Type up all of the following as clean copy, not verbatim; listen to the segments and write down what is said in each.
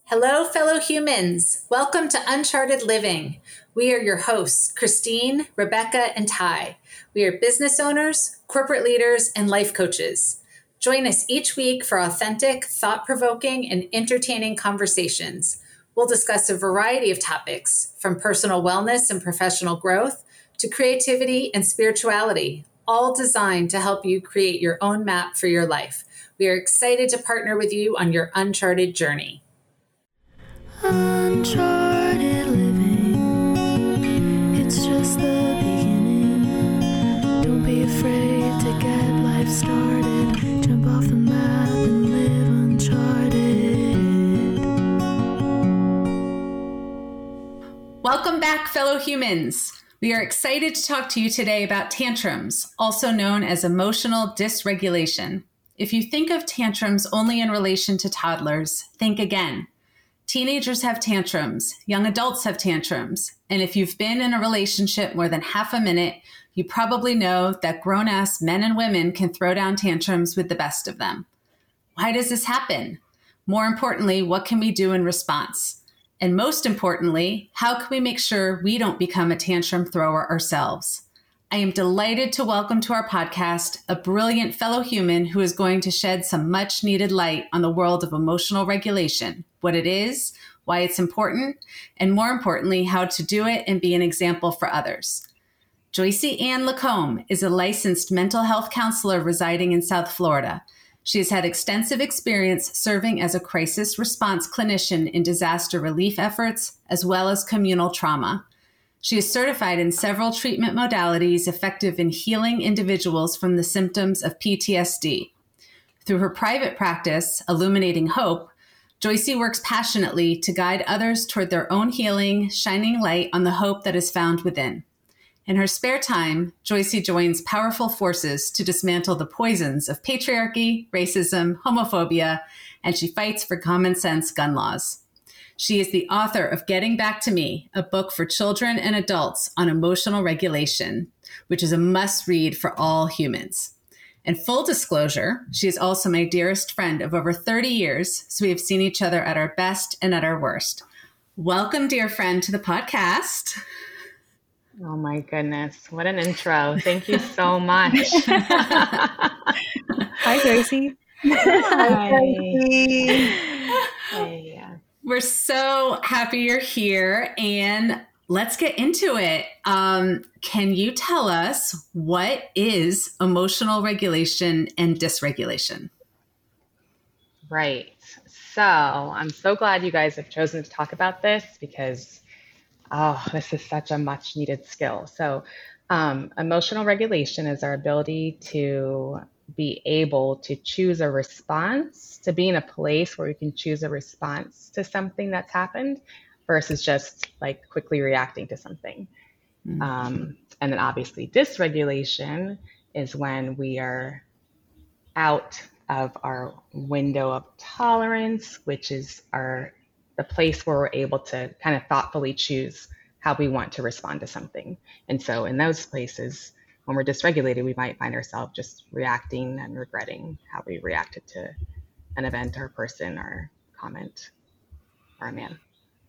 Hello, fellow humans. Welcome to Uncharted Living. We are your hosts, Christine, Rebecca, and Ty. We are business owners, corporate leaders, and life coaches. Join us each week for authentic, thought-provoking, and entertaining conversations. We'll discuss a variety of topics, from personal wellness and professional growth to creativity and spirituality, all designed to help you create your own map for your life. We are excited to partner with you on your uncharted journey. Uncharted living, it's just the beginning. Don't be afraid to get life started. Jump off the map and live uncharted. Welcome back, fellow humans. We are excited to talk to you today about tantrums, also known as emotional dysregulation. If you think of tantrums only in relation to toddlers, think again. Teenagers have tantrums, young adults have tantrums, and if you've been in a relationship more than half a minute, you probably know that grown-ass men and women can throw down tantrums with the best of them. Why does this happen? More importantly, what can we do in response? And most importantly, how can we make sure we don't become a tantrum thrower ourselves? I am delighted to welcome to our podcast a brilliant fellow human who is going to shed some much needed light on the world of emotional regulation, what it is, why it's important, and more importantly, how to do it and be an example for others. Joycey Ann Lacombe is a licensed mental health counselor residing in South Florida. She has had extensive experience serving as a crisis response clinician in disaster relief efforts, as well as communal trauma. She is certified in several treatment modalities effective in healing individuals from the symptoms of PTSD. Through her private practice, Illuminating Hope, Joycey works passionately to guide others toward their own healing, shining light on the hope that is found within. In her spare time, Joycey joins powerful forces to dismantle the poisons of patriarchy, racism, homophobia, and she fights for common sense gun laws. She is the author of Getting Back to Me, a book for children and adults on emotional regulation, which is a must-read for all humans. And full disclosure, she is also my dearest friend of over 30 years, so we have seen each other at our best and at our worst. Welcome, dear friend, to the podcast. Oh my goodness, what an intro. Thank you so much. Hi, Joycey. Hi. Hey. We're so happy you're here, and let's get into it. Can you tell us what is emotional regulation and dysregulation? Right. So I'm so glad you guys have chosen to talk about this because, this is such a much needed skill. So emotional regulation is our ability to be able to choose a response, to be in a place where we can choose a response to something that's happened versus just like quickly reacting to something. And then obviously dysregulation is when we are out of our window of tolerance, which is the place where we're able to kind of thoughtfully choose how we want to respond to something. And so in those places, when we're dysregulated, we might find ourselves just reacting and regretting how we reacted to an event or a person or comment or a man.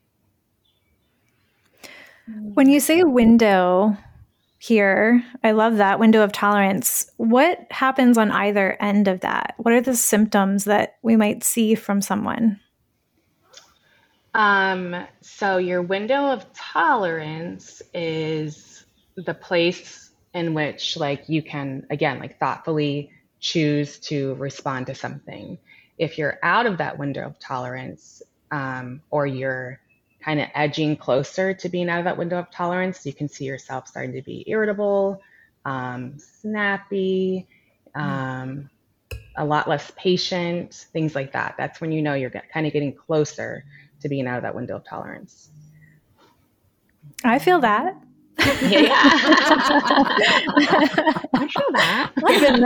When you say window here, I love that window of tolerance. What happens on either end of that? What are the symptoms that we might see from someone? So your window of tolerance is the place in which you can, again, thoughtfully choose to respond to something. If you're out of that window of tolerance, or you're kind of edging closer to being out of that window of tolerance, you can see yourself starting to be irritable, snappy, a lot less patient, things like that. That's when you know you're kind of getting closer to being out of that window of tolerance. I feel that. Yeah. I feel that. I've been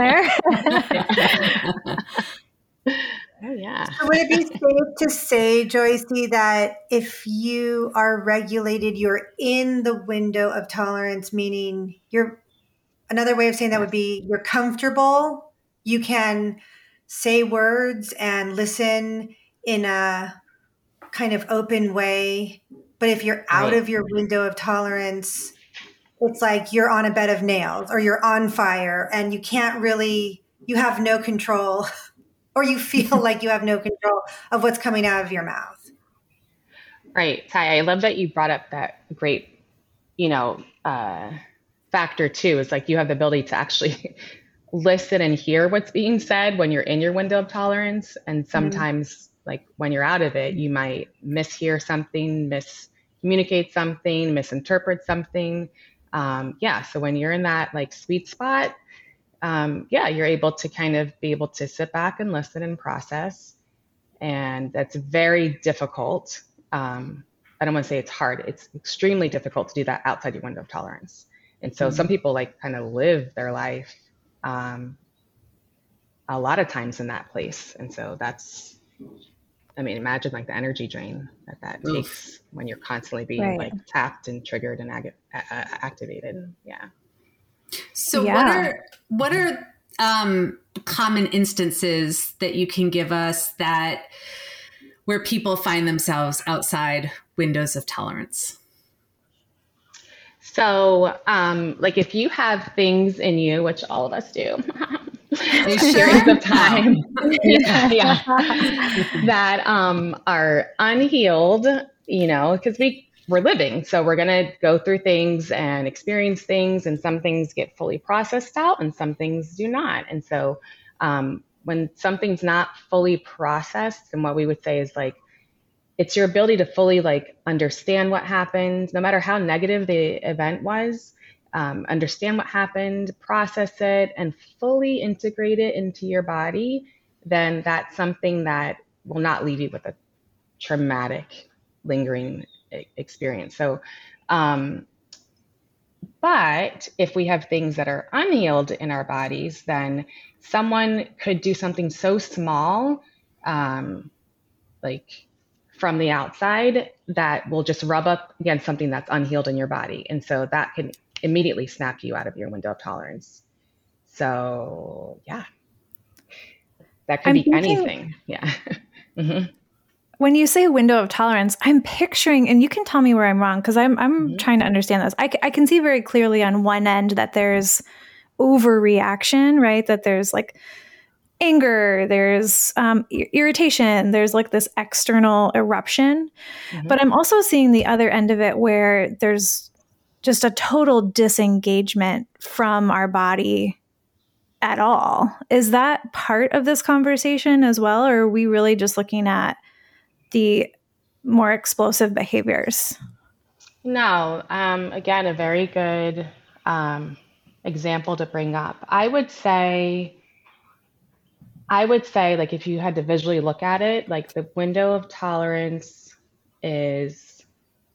there. Oh, yeah. So would it be safe to say, Joycey, that if you are regulated, you're in the window of tolerance, meaning another way of saying that would be you're comfortable, you can say words and listen in a kind of open way. But if you're out of your window of tolerance, it's like you're on a bed of nails or you're on fire and you have no control, or you feel like you have no control of what's coming out of your mouth. Right. Ty, I love that you brought up that great, factor too, is like you have the ability to actually listen and hear what's being said when you're in your window of tolerance. And sometimes like when you're out of it, you might mishear something, miscommunicate something, misinterpret something. So when you're in that like sweet spot, you're able to kind of be able to sit back and listen and process. And that's very difficult. I don't want to say it's hard. It's extremely difficult to do that outside your window of tolerance. And so some people like kind of live their life a lot of times in that place. And so imagine like the energy drain that takes when you're constantly being like tapped and triggered and activated. Yeah. So what are common instances that you can give us where people find themselves outside windows of tolerance? So, like if you have things in you, which all of us do, these periods of time, that are unhealed, because we're living. So we're going to go through things and experience things, and some things get fully processed out and some things do not. And so when something's not fully processed, and what we would say is like, it's your ability to fully like understand what happened, no matter how negative the event was, understand what happened, process it, and fully integrate it into your body, then that's something that will not leave you with a traumatic, lingering experience. So, but if we have things that are unhealed in our bodies, then someone could do something so small, like from the outside, that will just rub up against something that's unhealed in your body. And so that can immediately snap you out of your window of tolerance. So yeah, that could be anything. Yeah. When you say window of tolerance, I'm picturing, and you can tell me where I'm wrong, because I'm trying to understand this. I can see very clearly on one end that there's overreaction, right? That there's like anger, there's irritation, there's like this external eruption. But I'm also seeing the other end of it where there's just a total disengagement from our body at all. Is that part of this conversation as well? Or are we really just looking at the more explosive behaviors? No, again, a very good example to bring up. I would say like if you had to visually look at it, like the window of tolerance is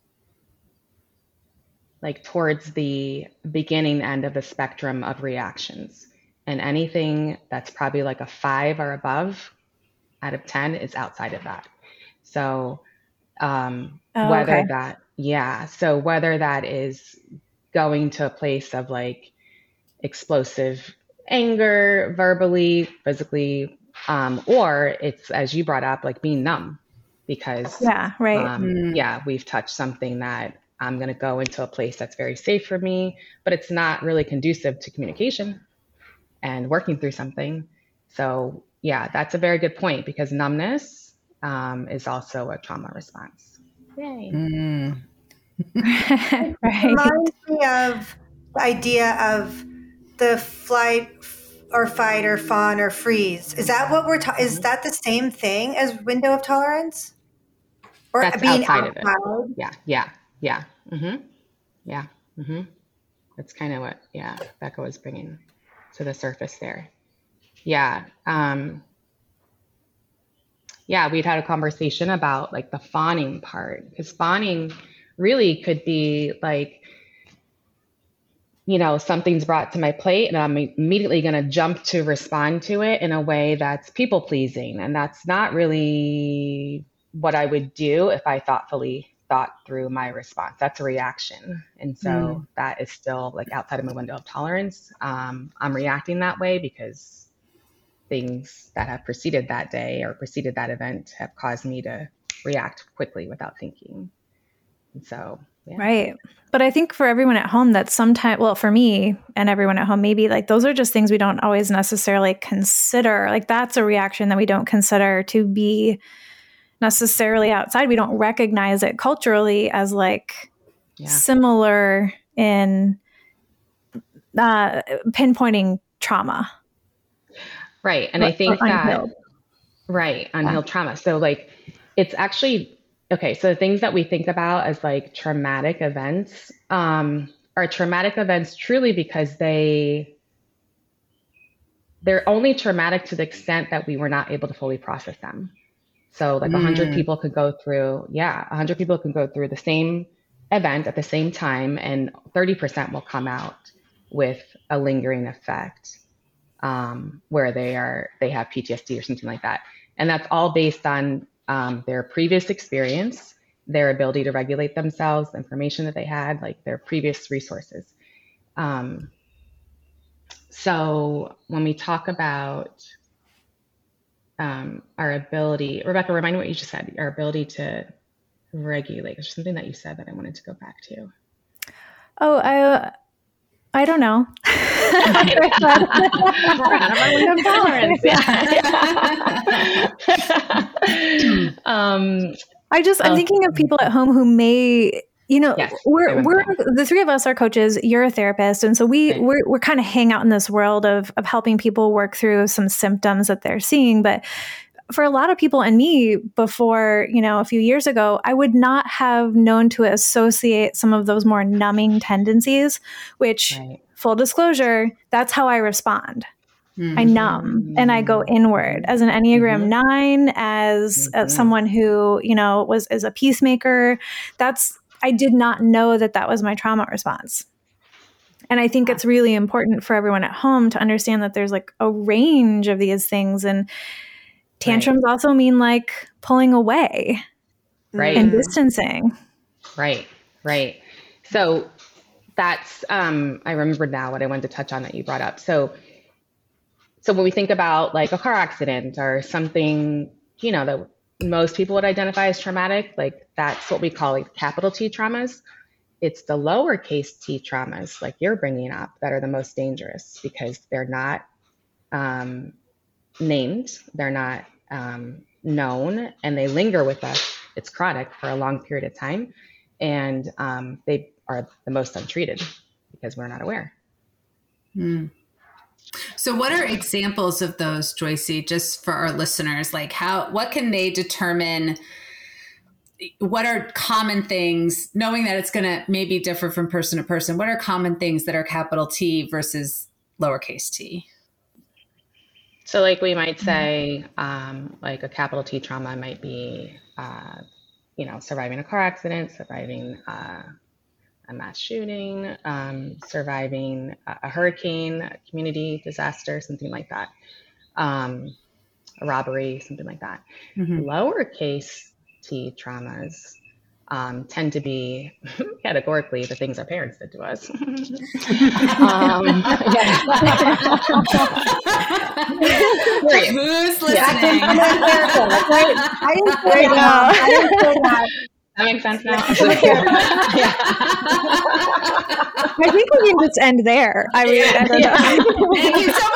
like towards the beginning end of the spectrum of reactions. And anything that's probably like a 5 or above out of 10 is outside of that. So whether that is going to a place of like explosive anger, verbally, physically, or it's, as you brought up, like being numb because we've touched something that I'm going to go into a place that's very safe for me, but it's not really conducive to communication and working through something. So yeah, that's a very good point, because numbness is also a trauma response. Yay. Right. Reminds me of the idea of the flight or fight or fawn or freeze. Is that what is that the same thing as window of tolerance? Or that's being outside of it. Yeah. That's kind of what, Becca was bringing to the surface there. Yeah. We'd had a conversation about like the fawning part, because fawning really could be like, something's brought to my plate and I'm immediately going to jump to respond to it in a way that's people pleasing. And that's not really what I would do if I thoughtfully thought through my response. That's a reaction. And so that is still like outside of my window of tolerance. I'm reacting that way because things that have preceded that day or preceded that event have caused me to react quickly without thinking. And so, yeah. Right. But I think for everyone at home, that's sometimes, well, for me and everyone at home, maybe like those are just things we don't always necessarily consider. Like that's a reaction that we don't consider to be necessarily outside. We don't recognize it culturally as like similar in pinpointing trauma. Right. And I think that, unhealed trauma. So like, it's actually, okay, so the things that we think about as like traumatic events are traumatic events truly because they're only traumatic to the extent that we were not able to fully process them. So like 100 people could go through, 100 people can go through the same event at the same time, and 30% will come out with a lingering effect where they have PTSD or something like that. And that's all based on their previous experience, their ability to regulate themselves, the information that they had, like their previous resources. So when we talk about our ability, Rebecca, remind me what you just said, our ability to regulate. There's something that you said that I wanted to go back to. Oh, I don't know. I'm thinking of people at home who may, we're the three of us are coaches. You're a therapist, and so we're kind of hang out in this world of helping people work through some symptoms that they're seeing. But for a lot of people, and me before, a few years ago, I would not have known to associate some of those more numbing tendencies, which, full disclosure, that's how I respond. I numb and I go inward as an Enneagram 9, as someone who, is a peacemaker. I did not know that was my trauma response. And I think it's really important for everyone at home to understand that there's like a range of these things, and tantrums also mean like pulling away and distancing. Right. So that's, I remember now what I wanted to touch on that you brought up. So when we think about like a car accident or something, that most people would identify as traumatic, like that's what we call like capital T traumas. It's the lowercase t traumas, like you're bringing up, that are the most dangerous because they're not named, they're not known, and they linger with us. It's chronic for a long period of time. And they are the most untreated because we're not aware. So what are examples of those, Joycey, just for our listeners? Like what can they determine? What are common things, knowing that it's going to maybe differ from person to person? What are common things that are capital T versus lowercase t? So like we might say, like a capital T trauma might be, surviving a car accident, surviving a mass shooting, surviving a hurricane, a community disaster, something like that, a robbery, something like that. Lowercase T traumas tend to be categorically the things our parents did to us. Who's listening? I didn't say that. That makes sense now. I think we can just end there. I mean, I don't know. Thank you so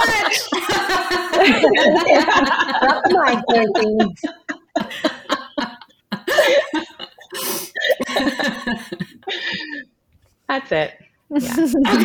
much. That's my thinking. That's it. Yeah.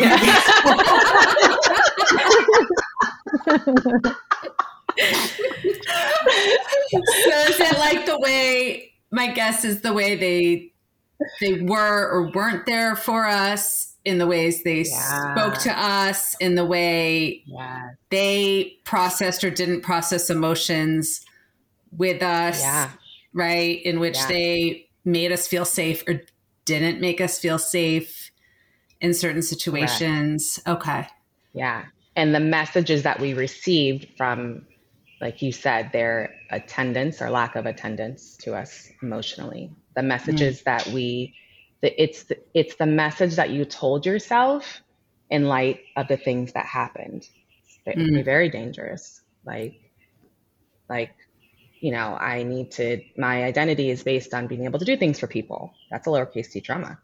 So is it like the way, my guess is the way they were or weren't there for us, in the ways they spoke to us, in the way they processed or didn't process emotions with us, right? In which they made us feel safe or didn't make us feel safe in certain situations. Correct. Okay. Yeah. And the messages that we received from, like you said, their attendance or lack of attendance to us emotionally, the messages that it's the message that you told yourself in light of the things that happened. It can be very dangerous. Like my identity is based on being able to do things for people. That's a lowercase t trauma.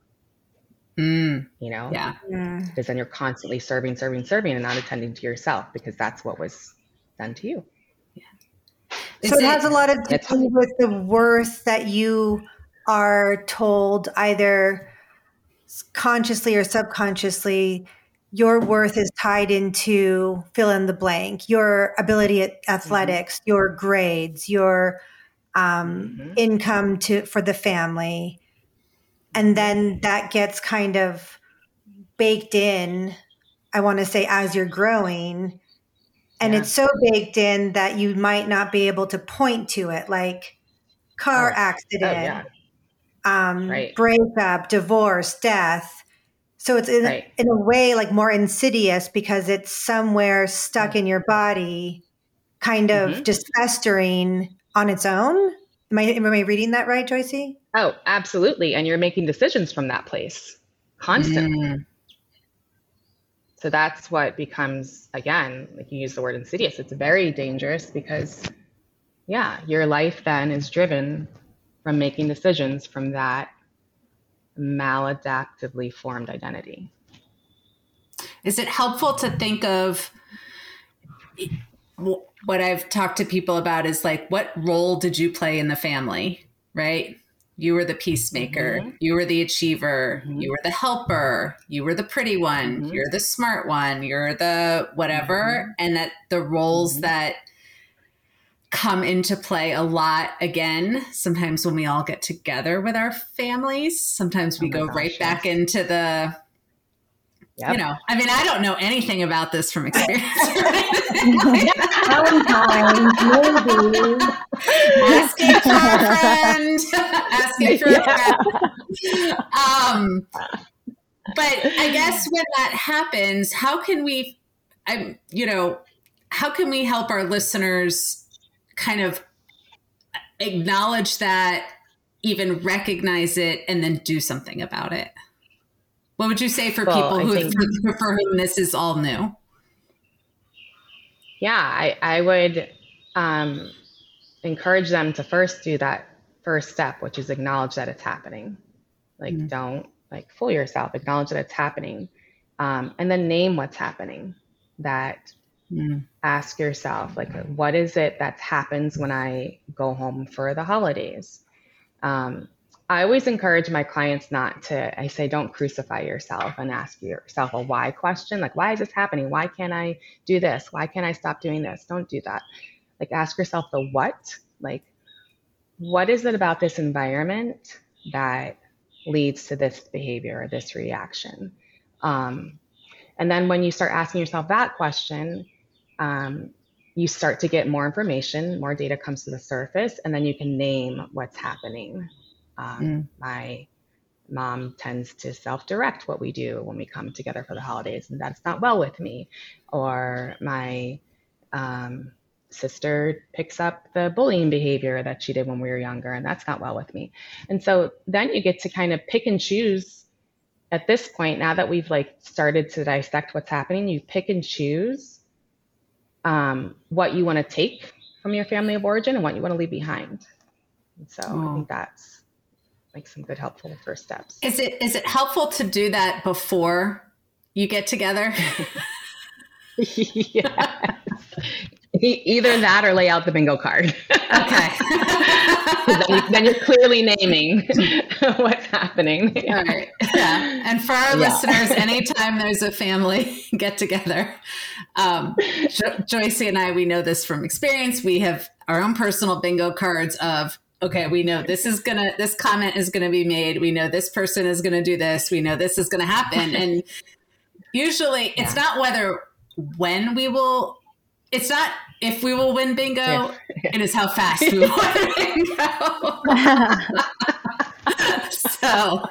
Yeah. Because then you're constantly serving and not attending to yourself because that's what was done to you. So it has a lot of to do with the worth that you are told, either consciously or subconsciously. Your worth is tied into fill in the blank, your ability at athletics, your grades, your income for the family. And then that gets kind of baked in, I want to say, as you're growing. And it's so baked in that you might not be able to point to it, like car accident, breakup, divorce, death. So it's in a way like more insidious because it's somewhere stuck in your body, kind of just festering on its own. Am I reading that right, Joycey? Oh, absolutely. And you're making decisions from that place constantly. So that's what becomes, again, like you use the word insidious. It's very dangerous because, your life then is driven from making decisions from that maladaptively formed identity. Is it helpful to think of what I've talked to people about is like, what role did you play in the family, right? You were the peacemaker. You were the achiever. You were the helper. You were the pretty one. You're the smart one. You're the whatever. And that the roles that come into play a lot again, sometimes when we all get together with our families, sometimes we go right back into the, I don't know anything about this from experience. Valentine's, maybe. Asking for a friend. Asking for a friend. But I guess when that happens, how can we help our listeners kind of acknowledge that, even recognize it, and then do something about it? What would you say for people for whom this is all new? Yeah, I would encourage them to first do that first step, which is acknowledge that it's happening. Like, don't fool yourself, acknowledge that it's happening. And then name what's happening. Ask yourself, what is it that happens when I go home for the holidays? I always encourage my clients I say, don't crucify yourself and ask yourself a why question. Like, why is this happening? Why can't I do this? Why can't I stop doing this? Don't do that. Ask yourself the what. What is it about this environment that leads to this behavior or this reaction? And then when you start asking yourself that question, you start to get more information, more data comes to the surface, and then you can name what's happening. My mom tends to self-direct what we do when we come together for the holidays, and that's not well with me. Or my sister picks up the bullying behavior that she did when we were younger, and that's not well with me. And so then you get to kind of pick and choose. At this point, now that we've started to dissect what's happening, you pick and choose what you want to take from your family of origin and what you want to leave behind. And so I think that's some good helpful first steps. Is it helpful to do that before you get together? Yes. Either that or lay out the bingo card. Okay. then you're clearly naming what's happening. All right. Yeah. And for our listeners, anytime there's a family get together, Joycey and I, we know this from experience. We have our own personal bingo cards of, okay, we know this comment is going to be made. We know this person is going to do this. We know this is going to happen. And usually it's not it's not if we will win bingo, it is how fast we will win bingo. So,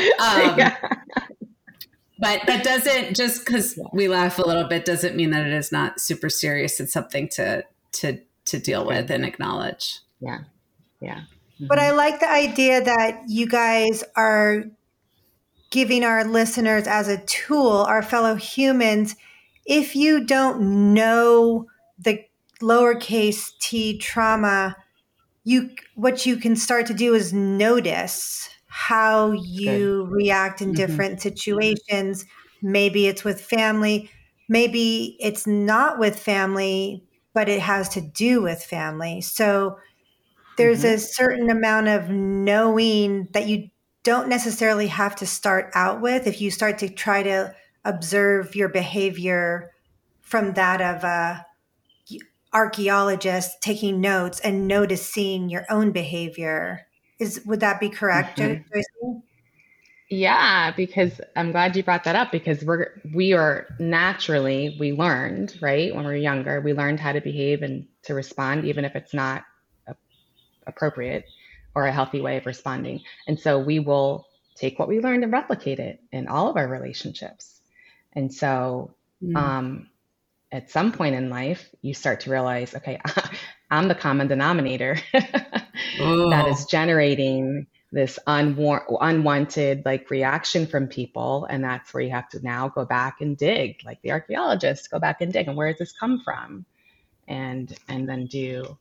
but that doesn't, just because we laugh a little bit, doesn't mean that it is not super serious. It's something to deal with and acknowledge. Yeah. Yeah. Mm-hmm. But I like the idea that you guys are giving our listeners as a tool, our fellow humans. If you don't know the lowercase t trauma, what you can start to do is notice how you react in Mhm. different situations. Maybe it's with family, maybe it's not with family, but it has to do with family. So there's a certain amount of knowing that you don't necessarily have to start out with if you start to try to observe your behavior from that of a archaeologist taking notes and noticing your own behavior. Would that be correct, Joyce? Yeah, because I'm glad you brought that up, because we learned, right? When we were younger, we learned how to behave and to respond, even if it's not appropriate or a healthy way of responding. And so we will take what we learned and replicate it in all of our relationships. And so at some point in life, you start to realize, okay, I'm the common denominator that is generating this unwanted like reaction from people. And that's where you have to now go back and dig, like the archaeologists, go back and dig. And where does this come from? And then do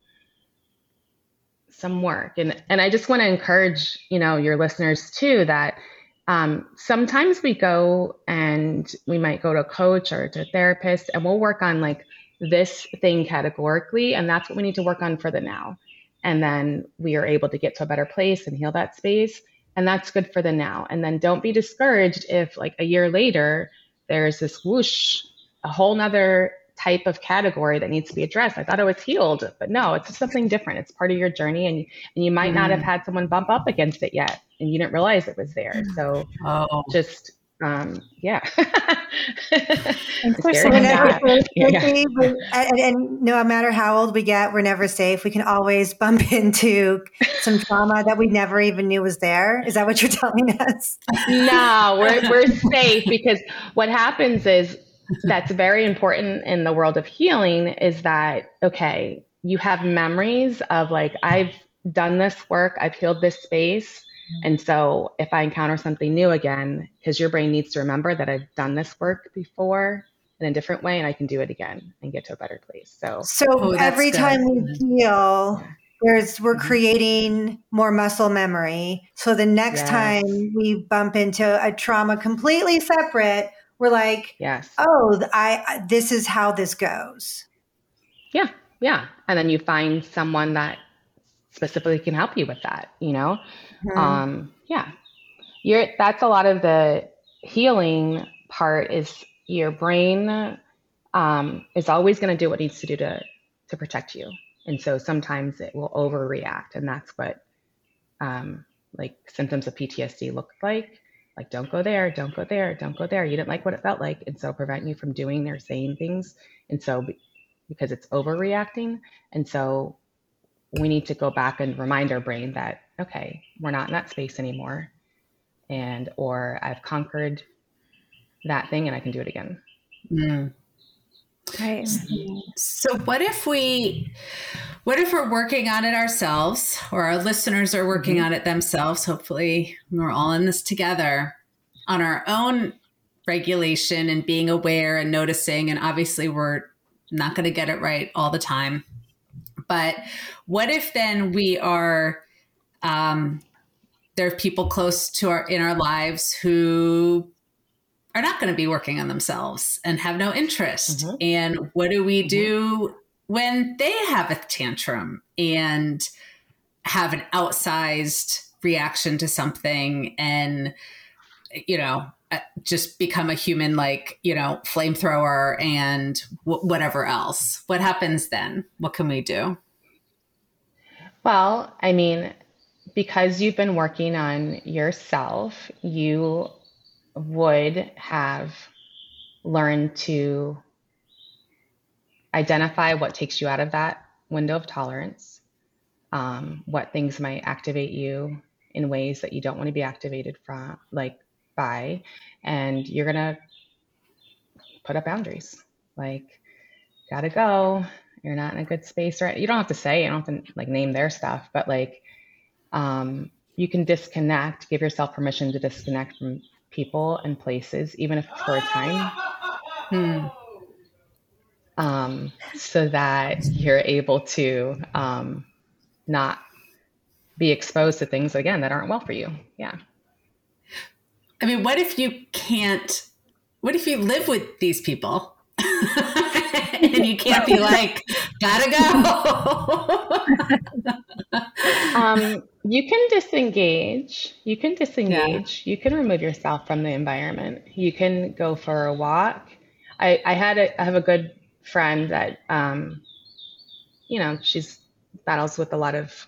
some work. And I just want to encourage, your listeners too, that sometimes we go and we might go to a coach or to a therapist and we'll work on like this thing categorically. And that's what we need to work on for the now. And then we are able to get to a better place and heal that space. And that's good for the now. And then don't be discouraged if like a year later, there's this whoosh, a whole nother type of category that needs to be addressed. I thought it was healed, but no, it's just something different. It's part of your journey, and you might not have had someone bump up against it yet, and you didn't realize it was there. So just yeah. And no matter how old we get, we're never safe. We can always bump into some trauma that we never even knew was there. Is that what you're telling us? No, we're safe, because what happens is, that's very important in the world of healing, is that, okay, you have memories of like, I've done this work, I've healed this space. And so if I encounter something new again, because your brain needs to remember that I've done this work before in a different way, and I can do it again and get to a better place. So every time we heal, we're creating more muscle memory. So the next time we bump into a trauma completely separate, we're like, this is how this goes. Yeah. And then you find someone that specifically can help you with that, that's a lot of the healing part. Is your brain is always going to do what it needs to do to protect you. And so sometimes it will overreact. And that's what like symptoms of PTSD look like. Like, don't go there, don't go there, don't go there. You didn't like what it felt like. And so prevent you from doing or saying things. And so because it's overreacting. And so we need to go back and remind our brain that, okay, we're not in that space anymore. Or I've conquered that thing and I can do it again. Right. So what if we're working on it ourselves, or our listeners are working on it themselves? Hopefully we're all in this together on our own regulation and being aware and noticing. And obviously we're not going to get it right all the time. But what if then we are, there are people close to in our lives who are not going to be working on themselves and have no interest. And what do we do when they have a tantrum and have an outsized reaction to something and, just become a human, like, flamethrower and whatever else? What happens then? What can we do? Well, I mean, because you've been working on yourself, you would have learned to identify what takes you out of that window of tolerance, what things might activate you in ways that you don't want to be activated by, and you're going to put up boundaries. Like, gotta go. You're not in a good space, right? You don't have to say, you don't have to like name their stuff, but like, you can disconnect, give yourself permission to disconnect from people and places, even if it's for a time. So that you're able to not be exposed to things again that aren't well for you. Yeah. I mean, what if you live with these people and you can't be like, gotta go? You can disengage. You can Yeah. You can remove yourself from the environment. You can go for a walk. I have a good friend that, she's battles with a lot of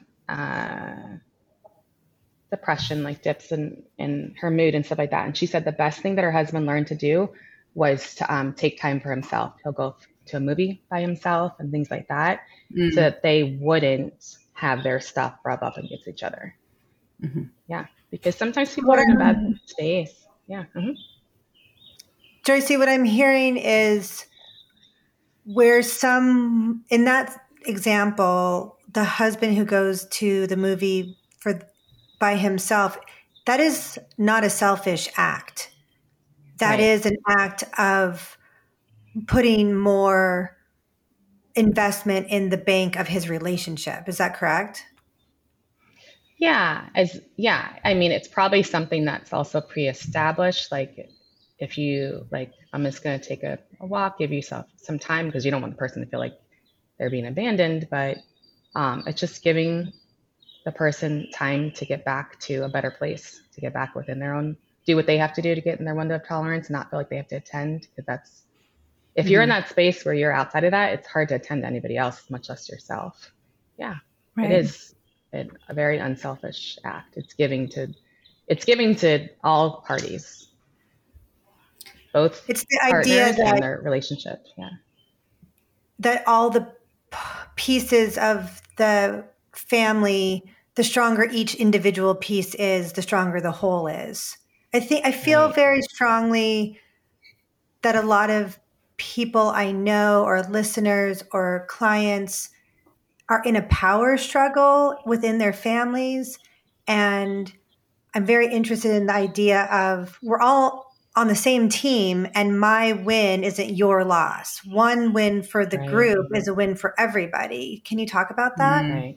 depression, like dips in her mood and stuff like that. And she said the best thing that her husband learned to do was to take time for himself. He'll go to a movie by himself and things like that, so that they wouldn't have their stuff rub up against each other. Mm-hmm. Yeah, because sometimes people are in a bad space. Yeah. Mm-hmm. Joycey, what I'm hearing is where in that example, the husband who goes to the movie by himself, that is not a selfish act. That is an act of putting more investment in the bank of his relationship. Is that correct? Yeah. I mean, it's probably something that's also pre-established. Like if you I'm just going to take a walk, give yourself some time, because you don't want the person to feel like they're being abandoned, but it's just giving the person time to get back to a better place, to get back within their own, do what they have to do to get in their window of tolerance, and not feel like they have to attend. Because if you're in that space where you're outside of that, it's hard to attend to anybody else, much less yourself. Yeah, right. It is a very unselfish act. It's giving to all parties, both it's the partners idea that, and their relationship. Yeah, that all the pieces of the family, the stronger each individual piece is, the stronger the whole is. I feel very strongly that a lot of people I know, or listeners or clients, are in a power struggle within their families. And I'm very interested in the idea of, we're all on the same team, and my win isn't your loss. One win for the group is a win for everybody. Can you talk about that? Right.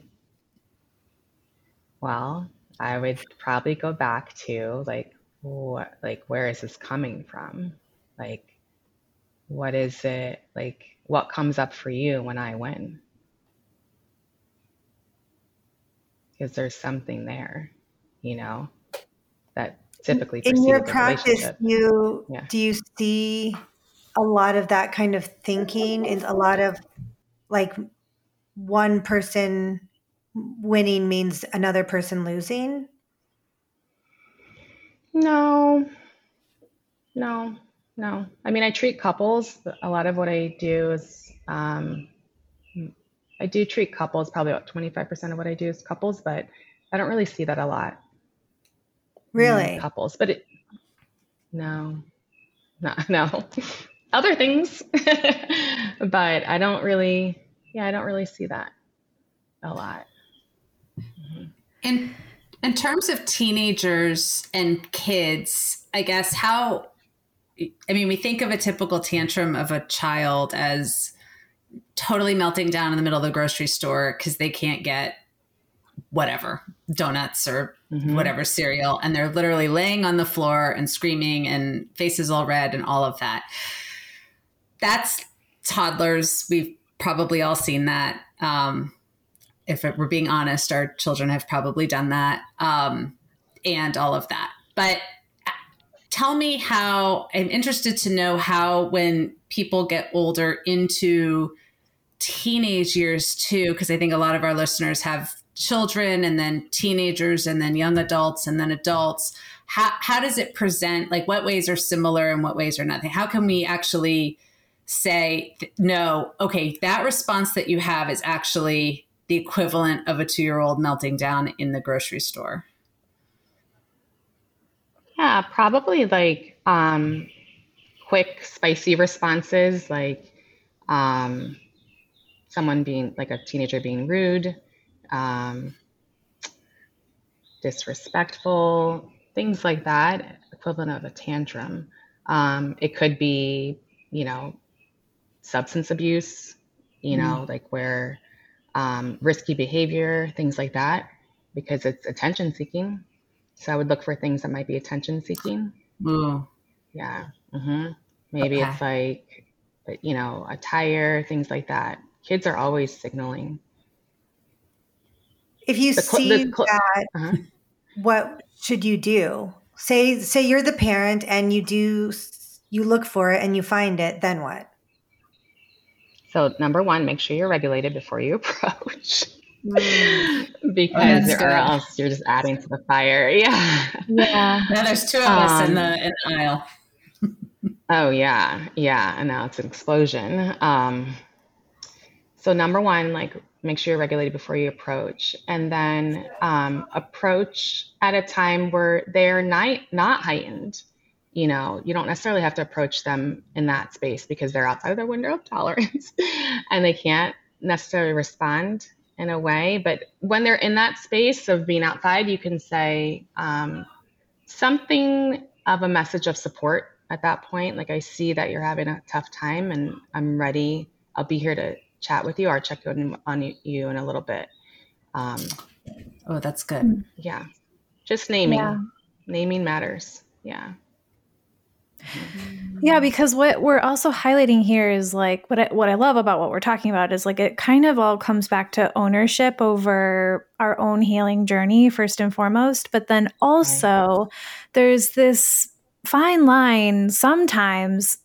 Well, I would probably go back to where is this coming from? Like, what is it? Like, what comes up for you when I win? Because there's something there, that typically in your precedes a practice, relationship. Do you see a lot of that kind of thinking? Is a lot of like one person winning means another person losing? No. I mean, I treat couples. A lot of what I do is, I do treat couples. Probably about 25% of what I do is couples, but I don't really see that a lot. Really? Couples, but no. Other things, but I don't really see that a lot. Mm-hmm. In terms of teenagers and kids, I guess we think of a typical tantrum of a child as totally melting down in the middle of the grocery store because they can't get whatever, donuts or whatever cereal. And they're literally laying on the floor and screaming and faces all red and all of that. That's toddlers. We've probably all seen that. If we're being honest, our children have probably done that, and all of that. But tell me I'm interested to know how, when people get older into teenage years too, because I think a lot of our listeners have children and then teenagers and then young adults and then adults. How does it present? Like, what ways are similar and what ways are nothing? How can we actually say, no, okay, that response that you have is actually the equivalent of a 2-year-old melting down in the grocery store? Yeah, probably like quick, spicy responses, like someone being, like a teenager being rude, disrespectful, things like that, equivalent of a tantrum. It could be, substance abuse, like where risky behavior, things like that. because it's attention seeking. So I would look for things that might be attention seeking. Ooh. Yeah. Maybe Okay. it's like, a tire, things like that. Kids are always signaling. If you see that, uh-huh. what should you do? Say you're the parent and you look for it and you find it, then what? So number one, make sure you're regulated before you approach. Because or else you're just adding to the fire. Yeah. Yeah. Now there's two of us in the aisle. Oh yeah. Yeah. And now it's an explosion. So number one, like make sure you're regulated before you approach, and then approach at a time where they're not heightened. You don't necessarily have to approach them in that space because they're outside of their window of tolerance and they can't necessarily respond in a way. But when they're in that space of being outside, you can say something of a message of support at that point. Like, I see that you're having a tough time and I'm ready. I'll be here to chat with you or check in on you in a little bit. Oh, that's good. Yeah. Just naming. Yeah. Naming matters. Yeah. Yeah, because what we're also highlighting here is like what I love about what we're talking about is like it kind of all comes back to ownership over our own healing journey first and foremost, but then also there's this fine line sometimes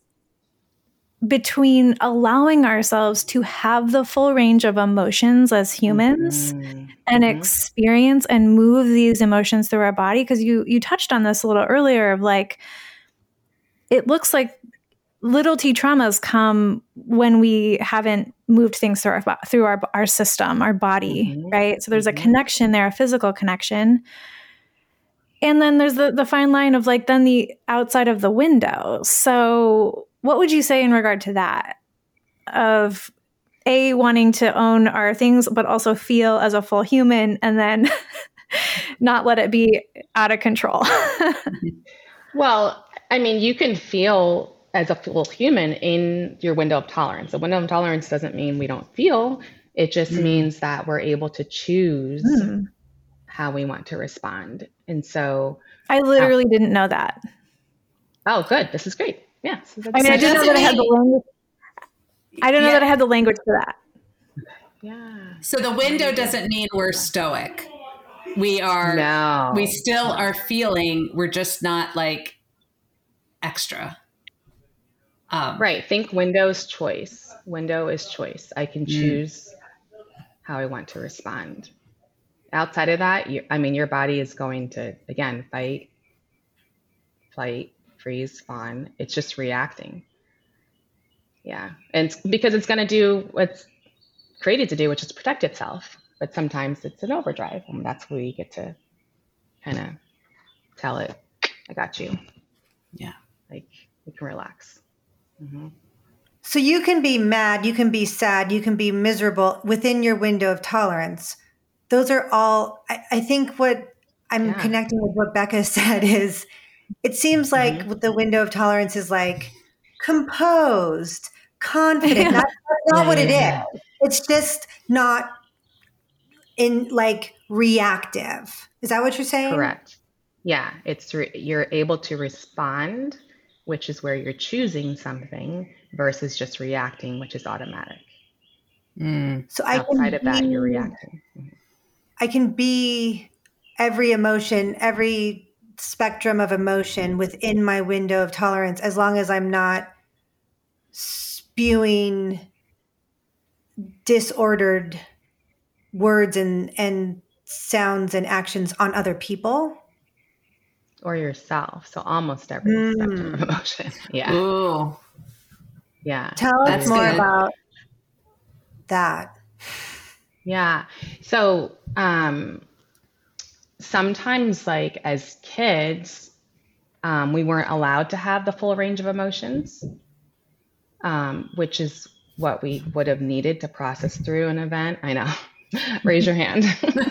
between allowing ourselves to have the full range of emotions as humans and experience and move these emotions through our body, because you touched on this a little earlier of like, it looks like little t traumas come when we haven't moved things through our system, our body, right? So there's a connection there, a physical connection. And then there's the fine line of like then the outside of the window. So what would you say in regard to that? Of wanting to own our things, but also feel as a full human and then not let it be out of control. Well, I mean, you can feel as a full human in your window of tolerance. A window of tolerance doesn't mean we don't feel. It just means that we're able to choose how we want to respond. And so I literally didn't know that. Oh, good. This is great. Yeah. I mean, I didn't know that I had the language. I don't know that I had the language for that. Yeah. So the window doesn't mean we're stoic. We are. No. We still are feeling. We're just not like extra. Right. Think window's choice. Window is choice. I can choose how I want to respond. Outside of that, your body is going to, again, fight, flight, freeze, fawn. It's just reacting. Yeah. And it's because it's going to do what's created to do, which is protect itself. But sometimes it's an overdrive. And that's where you get to kind of tell it, I got you. Yeah. Like, you can relax. So you can be mad, you can be sad, you can be miserable within your window of tolerance. Those are all, I think what I'm connecting with what Becca said is, it seems like the window of tolerance is like composed, confident. That's not what it is. It's just not in like reactive. Is that what you're saying? Correct. Yeah. It's you're able to respond, which is where you're choosing something versus just reacting, which is automatic. So outside of that, you're reacting. I can be every emotion, every spectrum of emotion within my window of tolerance, as long as I'm not spewing disordered words and sounds and actions on other people. Or yourself. So almost every spectrum of emotion. Yeah. Ooh. Yeah. Tell us more about that. Yeah. So sometimes, like as kids, we weren't allowed to have the full range of emotions, which is what we would have needed to process through an event. I know. Raise your hand.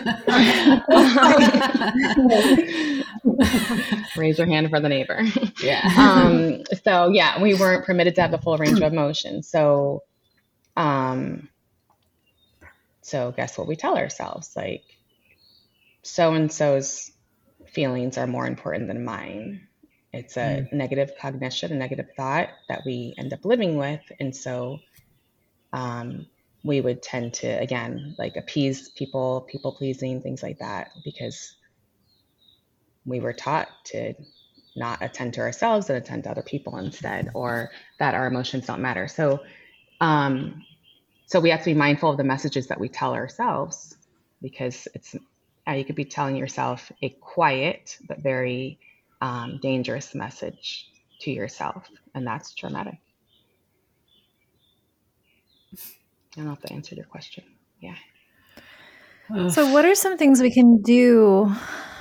Raise your hand for the neighbor. Yeah. So yeah, we weren't permitted to have the full range of emotion. So, so guess what we tell ourselves? Like, so-and-so's feelings are more important than mine. It's a negative cognition, a negative thought that we end up living with. And so we would tend to, again, like appease people pleasing, things like that, because we were taught to not attend to ourselves and attend to other people instead, or that our emotions don't matter. So we have to be mindful of the messages that we tell ourselves, because you could be telling yourself a quiet but very dangerous message to yourself, and that's traumatic. I don't know if that answered your question. Yeah. So what are some things we can do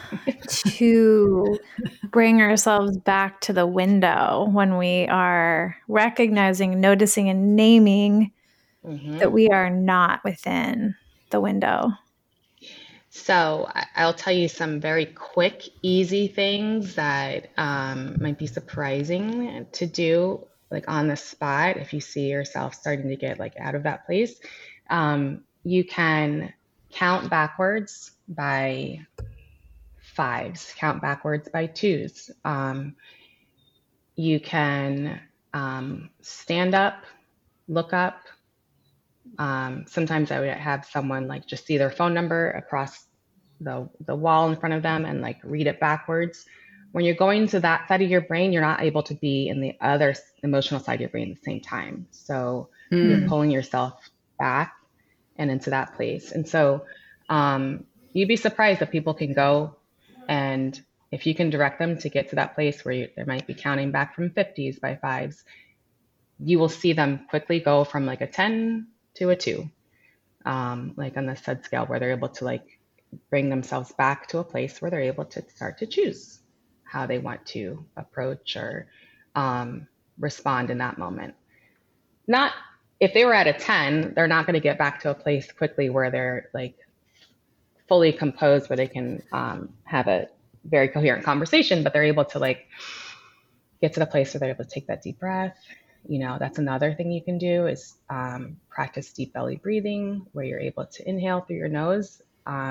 to bring ourselves back to the window when we are recognizing, noticing, and naming that we are not within the window? So I'll tell you some very quick, easy things that might be surprising to do, like on the spot. If you see yourself starting to get like out of that place, you can count backwards by 5s, count backwards by 2s. You can stand up, look up. Sometimes I would have someone like just see their phone number across the wall in front of them and like read it backwards. When you're going to that side of your brain, you're not able to be in the other emotional side of your brain at the same time. So you're pulling yourself back and into that place. And so you'd be surprised that people can go, and if you can direct them to get to that place where they might be counting back from 50s by 5s, you will see them quickly go from like a 10 to a 2, like on the SUD scale, where they're able to like bring themselves back to a place where they're able to start to choose how they want to approach or respond in that moment. Not if they were at a 10, they're not going to get back to a place quickly where they're like fully composed, where they can have a very coherent conversation, but they're able to like get to the place where they're able to take that deep breath. You know, that's another thing you can do is practice deep belly breathing, where you're able to inhale through your nose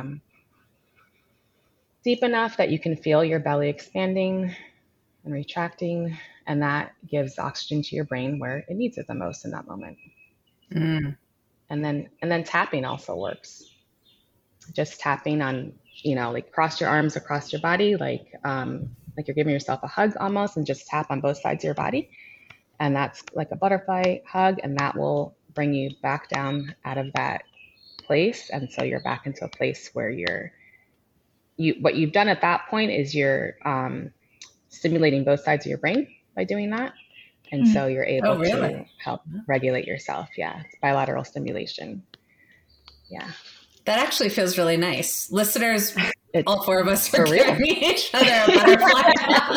deep enough that you can feel your belly expanding and retracting, and that gives oxygen to your brain where it needs it the most in that moment. And then tapping also works. Just tapping on, you know, like cross your arms across your body, like you're giving yourself a hug almost, and just tap on both sides of your body. And that's like a butterfly hug, and that will bring you back down out of that place. And so you're back into a place where what you've done at that point is you're stimulating both sides of your brain by doing that. And so you're able to help regulate yourself. Yeah. It's bilateral stimulation. Yeah. That actually feels really nice. Listeners, all 4 of us are giving each other a butterfly.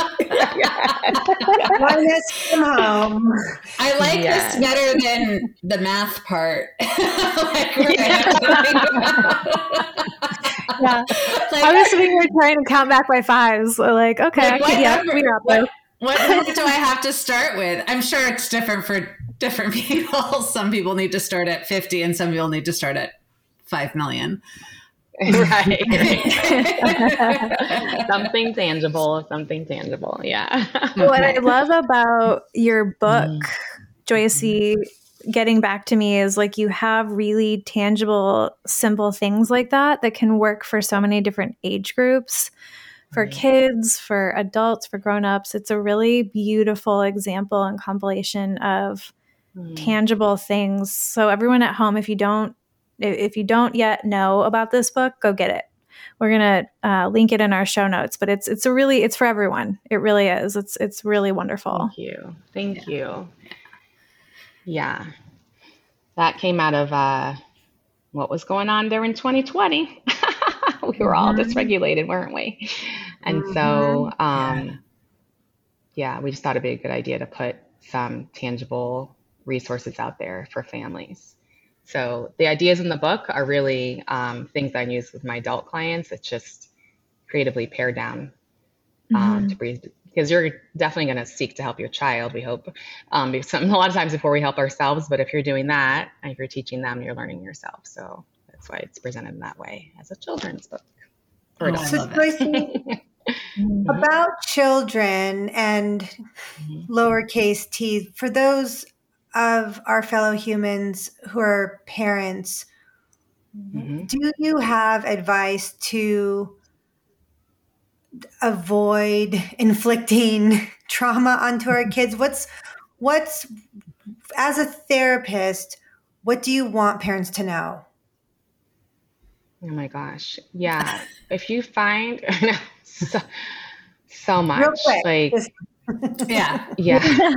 I like this better than the math part. I was sitting here trying to count back by 5s. Like, okay, we're up there. What number do I have to start with? I'm sure it's different for different people. Some people need to start at 50 and some people need to start at 5 million. Right. Something tangible. Yeah. What I love about your book, Joycey, getting back to me, is like you have really tangible, simple things like that can work for so many different age groups, for kids, for adults, for grown-ups. It's a really beautiful example and compilation of tangible things. So everyone at home, if you don't yet know about this book, go get it. We're going to link it in our show notes, but it's for everyone. It really is. It's really wonderful. Thank you. Yeah. That came out of what was going on there in 2020. We were all dysregulated, weren't we? And so, we just thought it'd be a good idea to put some tangible resources out there for families. So the ideas in the book are really things I use with my adult clients. It's just creatively pared down to breathe, because you're definitely going to seek to help your child, we hope, because a lot of times before we help ourselves. But if you're doing that, and if you're teaching them, you're learning yourself. So that's why it's presented in that way as a children's book. For adults. So Joyce, about children and lowercase t, for those of our fellow humans who are parents, do you have advice to avoid inflicting trauma onto our kids? What's as a therapist, what do you want parents to know? Oh my gosh. Yeah. If you find so much, Real quick, like, Yeah. yeah.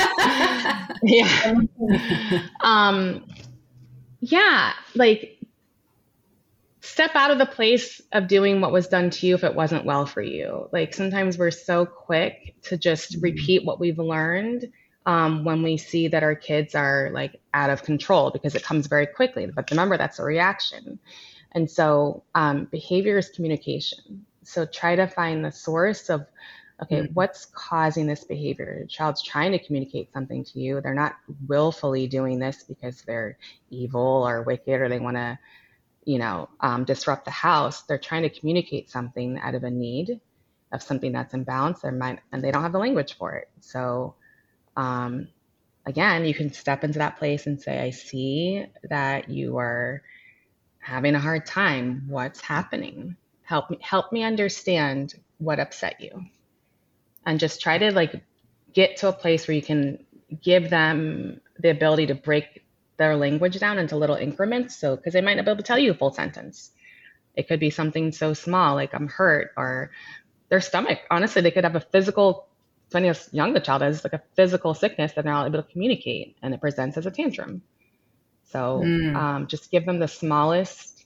Yeah. Like, step out of the place of doing what was done to you if it wasn't well for you. Like, sometimes we're so quick to just repeat what we've learned when we see that our kids are like out of control, because it comes very quickly. But remember, that's a reaction. And so behavior is communication. So try to find the source of, okay, what's causing this behavior? Your child's trying to communicate something to you. They're not willfully doing this because they're evil or wicked or they want to, disrupt the house. They're trying to communicate something out of a need of something that's imbalanced. And they don't have the language for it. So again, you can step into that place and say, I see that you are having a hard time. What's happening? Help me understand what upset you. And just try to like get to a place where you can give them the ability to break their language down into little increments. So, because they might not be able to tell you a full sentence. It could be something so small, like I'm hurt, or their stomach. Honestly, they could have a physical, depending how young the child is, like a physical sickness that they're not able to communicate, and it presents as a tantrum. So just give them the smallest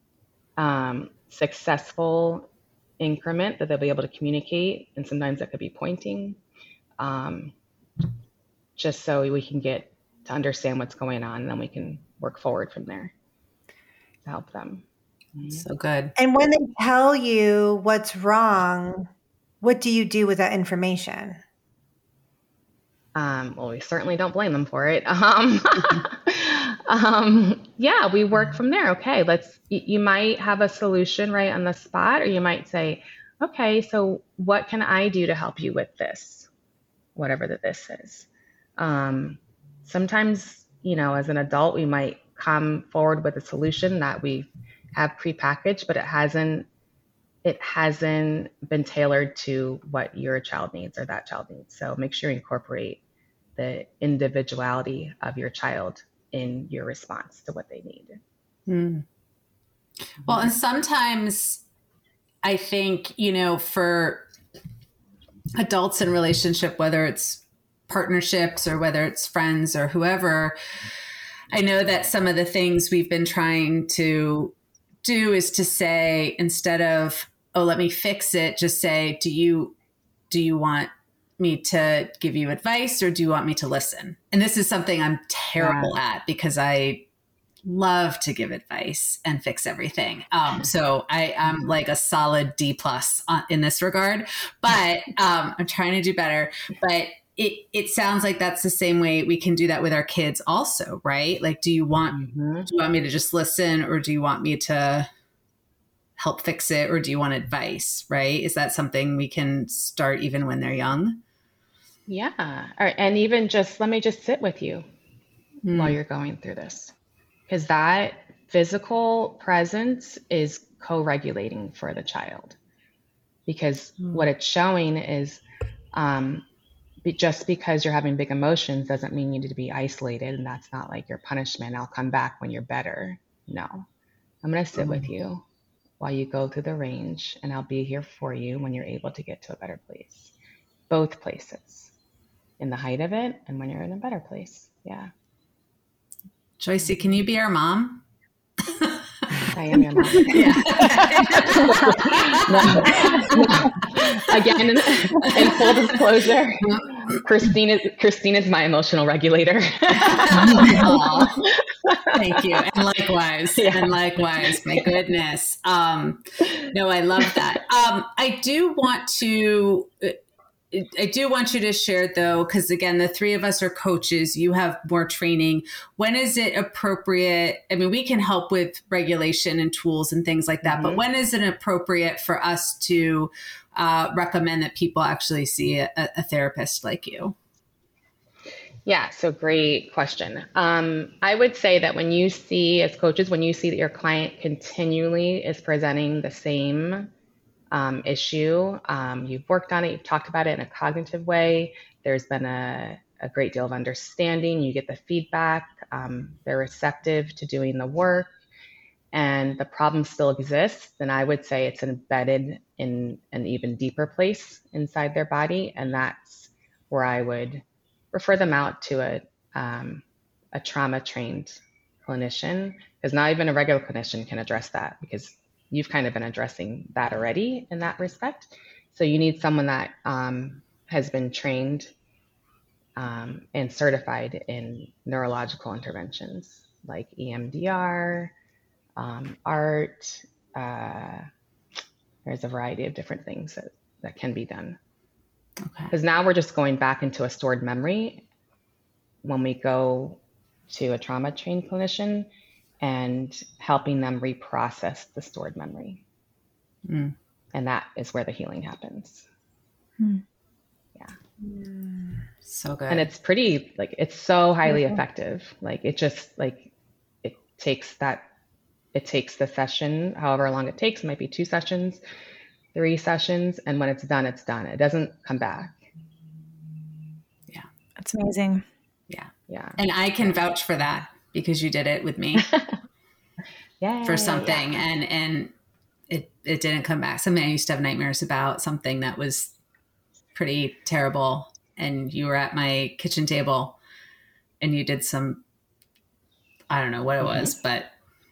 successful increment that they'll be able to communicate. And sometimes that could be pointing, just so we can get to understand what's going on, and then we can work forward from there to help them. So good. And when they tell you what's wrong, what do you do with that information? Well, we certainly don't blame them for it. Yeah, we work from there. Okay, you might have a solution right on the spot, or you might say, okay, so what can I do to help you with this? Whatever this is. Sometimes, as an adult, we might come forward with a solution that we have prepackaged, but it hasn't been tailored to what your child needs or that child needs. So make sure you incorporate the individuality of your child in your response to what they need. Well, and sometimes I think, for adults in relationship, whether it's partnerships or whether it's friends or whoever, I know that some of the things we've been trying to do is to say, instead of, oh, let me fix it, just say, do you want me to give you advice, or do you want me to listen? And this is something I'm terrible at, because I love to give advice and fix everything. So I'm like a solid D+ in this regard, but I'm trying to do better. But it sounds like that's the same way we can do that with our kids also, right? Like, do you want me to just listen, or do you want me to help fix it, or do you want advice, right? Is that something we can start even when they're young? Yeah. And even just, let me just sit with you while you're going through this. Because that physical presence is co-regulating for the child. Because what it's showing is just because you're having big emotions doesn't mean you need to be isolated. And that's not like your punishment. I'll come back when you're better. No, I'm going to sit with you while you go through the range, and I'll be here for you when you're able to get to a better place. Both places, in the height of it and when you're in a better place. Yeah. Joycey, can you be our mom? I am your mom. Yeah. Again, in full disclosure, Christine is my emotional regulator. Thank you. And likewise. Yeah. And likewise. My goodness. No, I love that. I do want to I do want you to share though, because again, the three of us are coaches. You have more training. When is it appropriate? I mean, we can help with regulation and tools and things like that, but when is it appropriate for us to recommend that people actually see a therapist like you? Yeah, so great question. I would say that when you see, as coaches, when you see that your client continually is presenting the same issue, you've worked on it, you've talked about it in a cognitive way, there's been a great deal of understanding, you get the feedback, they're receptive to doing the work, and the problem still exists, then I would say it's embedded in an even deeper place inside their body, and that's where I would refer them out to a trauma-trained clinician, because not even a regular clinician can address that, because you've kind of been addressing that already in that respect. So you need someone that has been trained and certified in neurological interventions like EMDR, art. There's a variety of different things that can be done. Okay. Because now we're just going back into a stored memory when we go to a trauma trained clinician and helping them reprocess the stored memory. And that is where the healing happens. Yeah. So good. And it's pretty, like, it's so highly effective. Like, it just, like, it takes the session, however long it takes, it might be 2 sessions, 3 sessions, and when it's done, it's done. It doesn't come back. Yeah. That's amazing. Yeah. Yeah. And I can vouch for that because you did it with me for something and it didn't come back. Something I used to have nightmares about, something that was pretty terrible. And you were at my kitchen table and you did some, I don't know what it was, but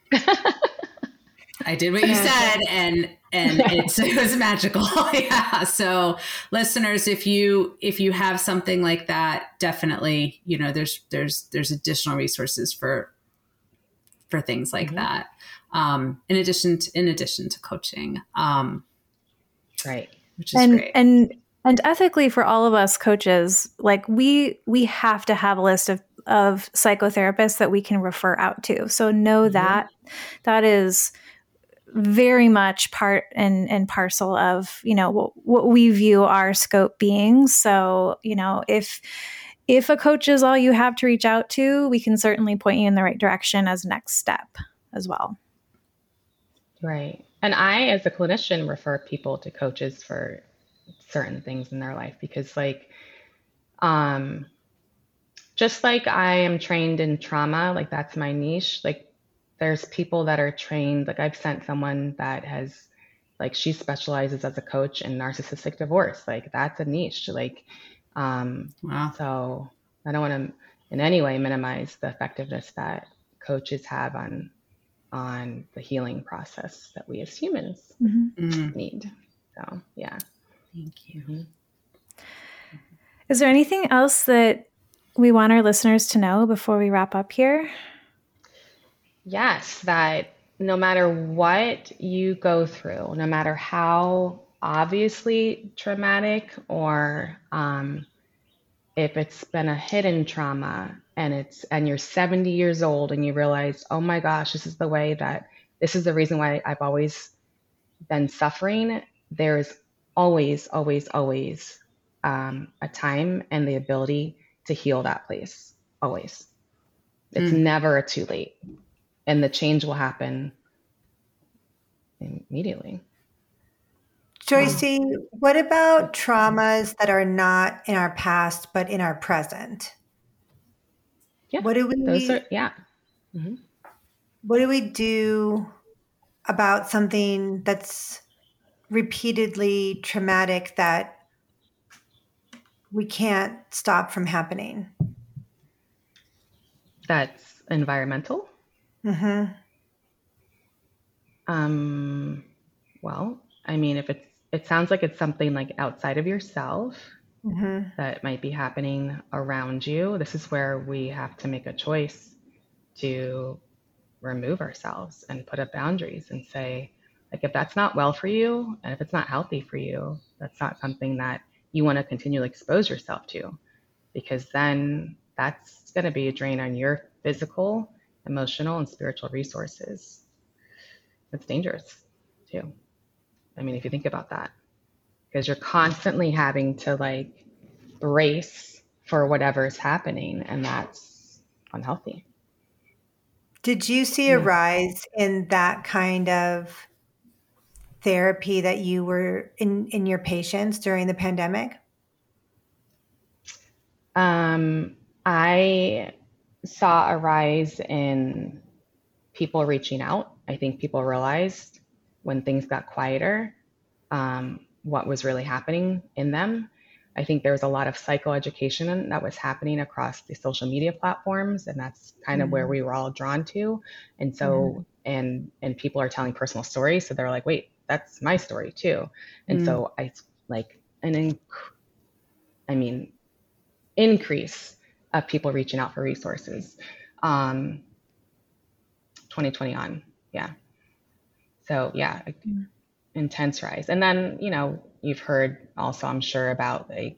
I did what you said and it was magical. Yeah. So listeners, if you have something like that, definitely, there's additional resources for things like that. In addition to coaching. Right. Which is great. And ethically for all of us coaches, like we have to have a list of psychotherapists that we can refer out to. So know that is very much part and parcel of, what we view our scope being. So, if a coach is all you have to reach out to, we can certainly point you in the right direction as next step as well. Right. And I, as a clinician, refer people to coaches for certain things in their life because, like, just like I am trained in trauma, like that's my niche. Like, there's people that are trained, like I've sent someone that has, like, she specializes as a coach in narcissistic divorce. Like, that's a niche. Like, wow. So I don't want to in any way minimize the effectiveness that coaches have on the healing process that we as humans need. So, yeah. Thank you. Is there anything else that we want our listeners to know before we wrap up here? Yes, that no matter what you go through, no matter how obviously traumatic or if it's been a hidden trauma and you're 70 years old and you realize, oh my gosh, this is the reason why I've always been suffering, there's always, always, always a time and the ability to heal that place. Always. It's never too late. And the change will happen immediately. Joycey, what about traumas that are not in our past, but in our present? Yeah. What do we What do we do about something that's repeatedly traumatic that we can't stop from happening? That's environmental. Well, I mean, if it sounds like it's something like outside of yourself that might be happening around you, this is where we have to make a choice to remove ourselves and put up boundaries and say, like, if that's not well for you and if it's not healthy for you, that's not something that you want to continually expose yourself to, because then that's going to be a drain on your physical, emotional, and spiritual resources. It's dangerous too. I mean, if you think about that, because you're constantly having to like brace for whatever's happening, and that's unhealthy. Did you see a rise in that kind of therapy that you were in your patients during the pandemic? I saw a rise in people reaching out. I think people realized when things got quieter, what was really happening in them. I think there was a lot of psychoeducation that was happening across the social media platforms, and that's kind of where we were all drawn to. And so, and people are telling personal stories, so they're like, wait, that's my story too. And so I like increase of people reaching out for resources. 2020 on, yeah. So yeah, intense rise. And then, you know, you've heard also, I'm sure, about like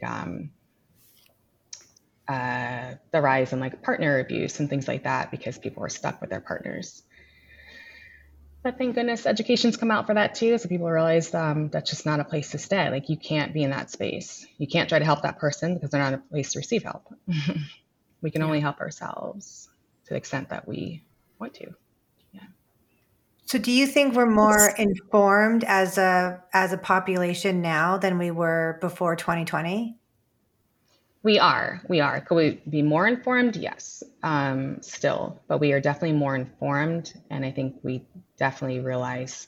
the rise in like partner abuse and things like that, because people were stuck with their partners. But thank goodness education's come out for that too. So people realize that's just not a place to stay. Like you can't be in that space. You can't try to help that person because they're not in a place to receive help. We can only help ourselves to the extent that we want to. Yeah. So do you think we're more informed as a population now than we were before 2020? We are. Could we be more informed? Yes, still, but we are definitely more informed. And I think we definitely realize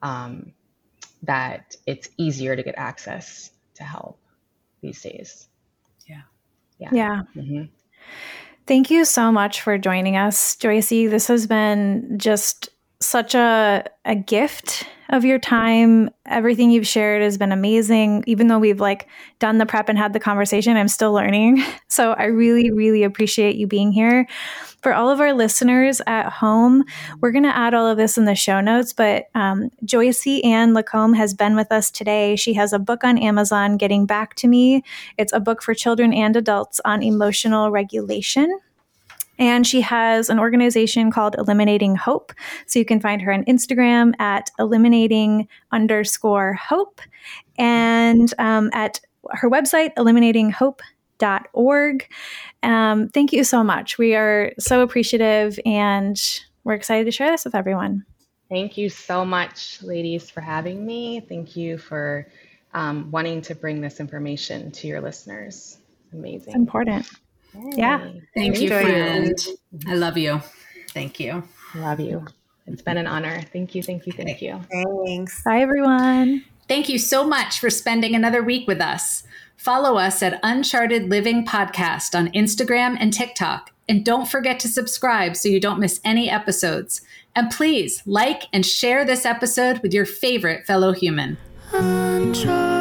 that it's easier to get access to help these days. Yeah. Mm-hmm. Thank you so much for joining us, Joycey. This has been just such a gift of your time. Everything you've shared has been amazing. Even though we've like done the prep and had the conversation, I'm still learning. So I really, really appreciate you being here. For all of our listeners at home, we're going to add all of this in the show notes, but Joycey Ann Lacombe has been with us today. She has a book on Amazon, Getting Back to Me. It's a book for children and adults on emotional regulation. And she has an organization called Eliminating Hope. So you can find her on Instagram at eliminating_hope, and at her website, eliminatinghope.org. Thank you so much. We are so appreciative, and we're excited to share this with everyone. Thank you so much, ladies, for having me. Thank you for wanting to bring this information to your listeners. Amazing. It's important. Yeah. Thank you, friend. I love you. Thank you. Love you. It's been an honor. Thank you. Thanks. Bye, everyone. Thank you so much for spending another week with us. Follow us at Uncharted Living Podcast on Instagram and TikTok. And don't forget to subscribe so you don't miss any episodes. And please like and share this episode with your favorite fellow human. Uncharted.